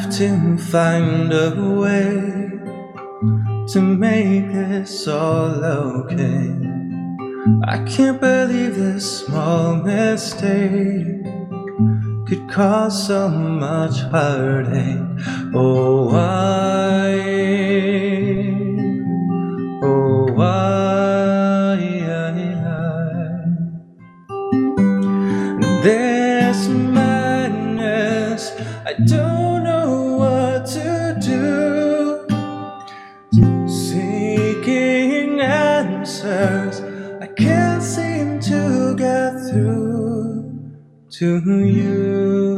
to find a way to make this all okay. I can't believe this small mistake could cause so much heartache. Oh, why? Oh, why? This madness, I don't know what to do. Seeking answers, I can't seem to get through to you.